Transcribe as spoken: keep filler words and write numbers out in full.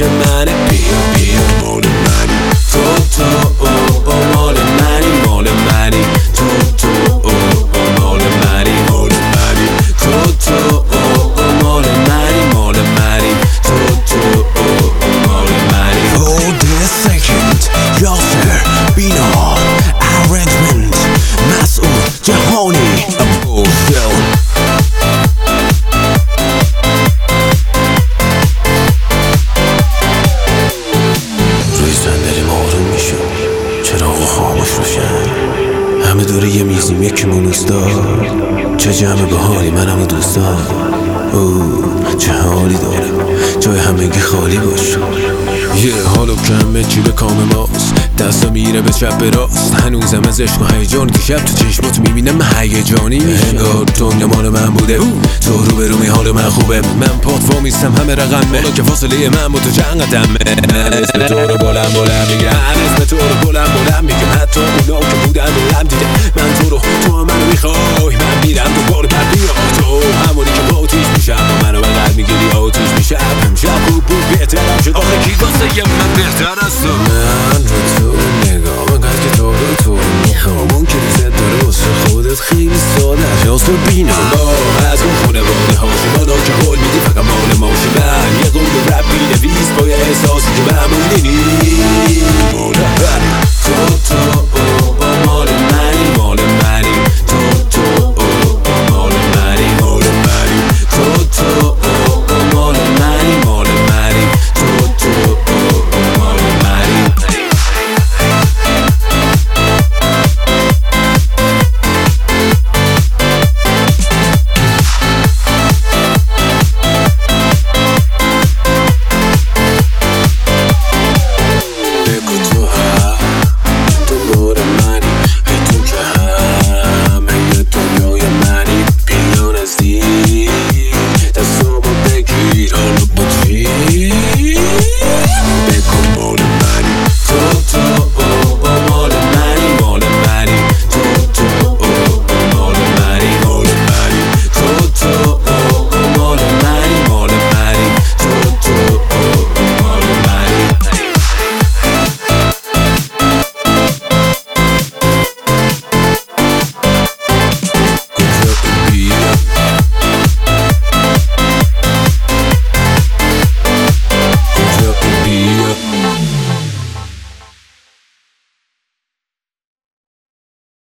منه. بیا بیا مال منی، تو تو او او مال منی، مال منی، تو تو او او مال منی، مال منی، تو تو او او مال منی، مال منی، تو تو او او مال منی. Hold a second, یاسر بینا arrangement مسئول جهانی ابوفل. روی صندلی آروم میشم، چراغ خاموش روشن، همه دوره یه میزیم یکی مونوس دار. چه جمع بهاری من همه دوستان. اوه چه حالی داره جای همگی خالی باشه. یه حالو کمه جیب کام ماست، دستا میره به چپ به راست. هنوزم از عشق و هیجان که شب تو چشمات میبینم هیجانی میشه. انگار دنیا مال من بوده، تو رو به رومی حال من خوبه. من پات وامیستم همه رقمه، حالا که فاصله من با تو چند قدمه. من اسم تو رو بلند بلند میگم، من اسم تو رو بلند بلند میگم. حتی اونا که بودن دورم دیده من تو رو، تو هم منو میخوای. من میرم دوباره پر بیام، تو همونی که با آتیش میشم، با منو بغل میگیری آتیش میشم. امشب خوب بود بهترم شد، آخه کی واسه یه من بهتر از تو. من رو تو نگاه انقدر که تو رو تو میخوام، اون که ریزت داره واسه خودت خیلی ساده است. یاسر بینا با از اون خونه بانه هاشی، مالا که قول میدی فقط مال ماشی. من یه قول رب بینویس با